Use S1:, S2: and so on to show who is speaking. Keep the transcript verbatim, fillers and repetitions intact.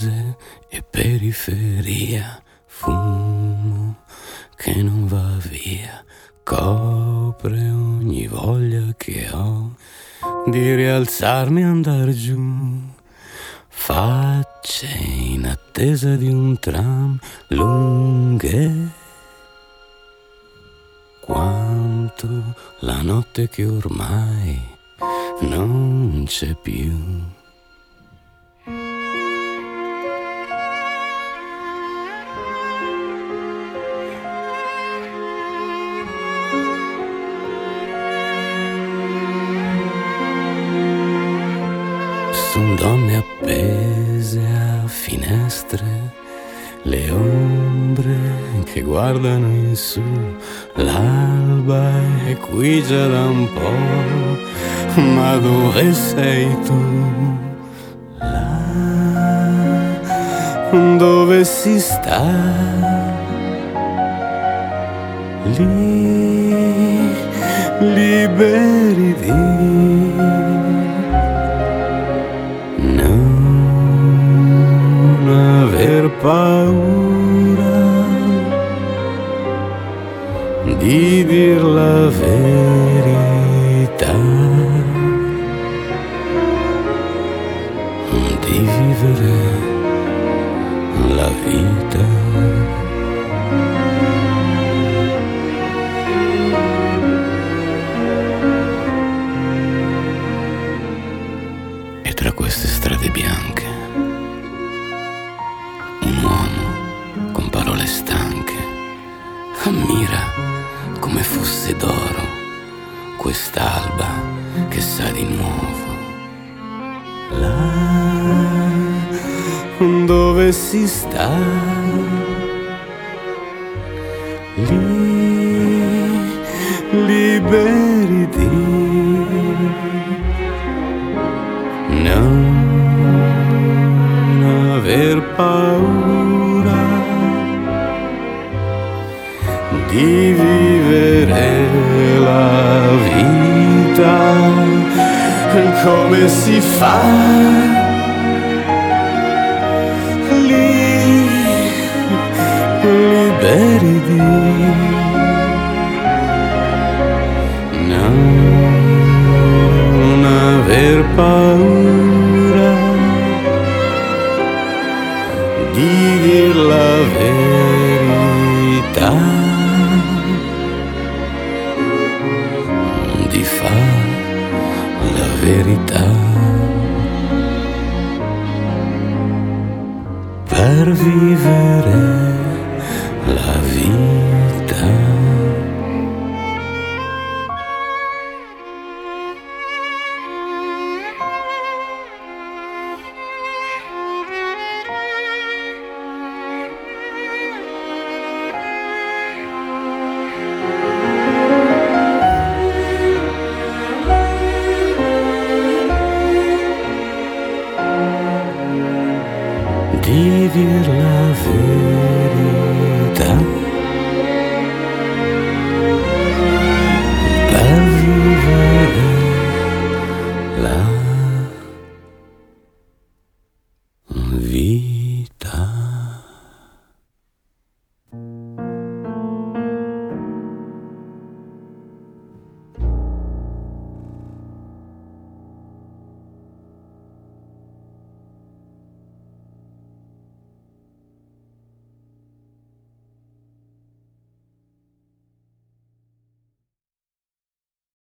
S1: case e periferia, fumo che non va via, copre ogni voglia che ho di rialzarmi e andar giù. Facce in attesa di un tram, lunghe quanto la notte che ormai non c'è più. Son donne appese a finestre, le ombre che guardano in su, l'alba è qui già da un po', ma dove sei tu? Là dove si sta, lì liberi di aver paura di dir la verità, di vivere la vita. E tra queste strade bianche un uomo con parole stanche ammira come fosse d'oro quest'alba che sa di nuovo. Là dove si sta, lì liberi di non aver paura di vivere la vita. Come si fa? Lì liberi di non aver paura di dir la verità, di far la verità, per vivere la vita. Di dir la verità.